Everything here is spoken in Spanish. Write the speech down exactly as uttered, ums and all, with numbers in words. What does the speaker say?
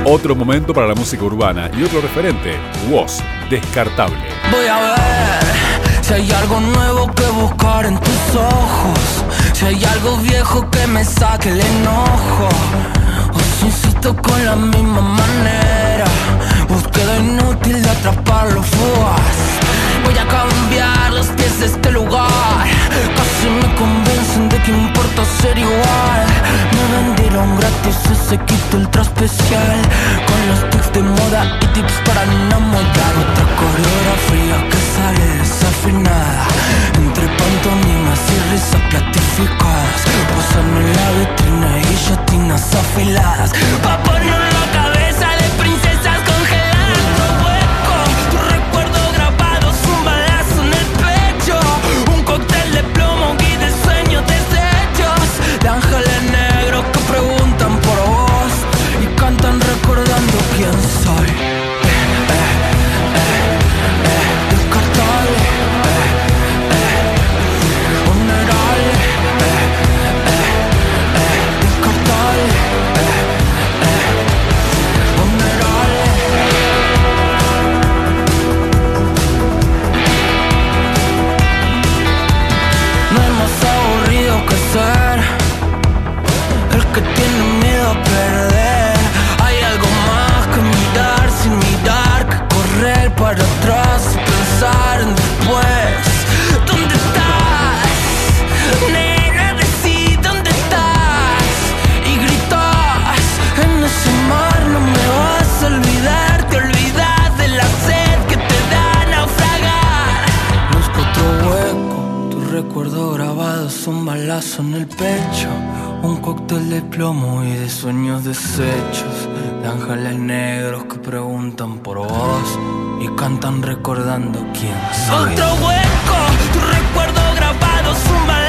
Otro momento para la música urbana y otro referente, Woz, Descartable. Voy a ver si hay algo nuevo que buscar en tus ojos, si hay algo viejo que me saque el enojo, o si insisto con la misma manera, búsqueda inútil de atrapar lo fugaz. Voy a cambiar los pies de este lugar, casi me convencen de que importa ser igual. Me vendieron gratis ese kit ultra especial, con los tips de moda y tips para enamorar. Otra coreografía que sale desafinada, entre pantomimas y risas platificadas, posando en la vitrina y guillotinas afiladas, pa' poner la cabeza de princesas congeladas. Otro hueco, tu recuerdo grabado es un balazo en el pecho, un cóctel de plomo y de sueños deshechos, de ángeles negros que preguntan por vos y cantan recordando quién soy. El que tiene miedo a perder, hay algo más que mirar sin mirar, que correr para atrás y pensar en después. ¿Dónde estás? Nena, decí dónde estás y gritas en ese mar. No me vas a olvidar, te olvidas de la sed que te da naufragar. Busco otro hueco, tu recuerdo grabado es un balazo en el pecho, un cóctel de plomo y de sueños deshechos, de ángeles negros que preguntan por vos y cantan recordando quién soy. Otro hueco, tu recuerdo grabado es un balazo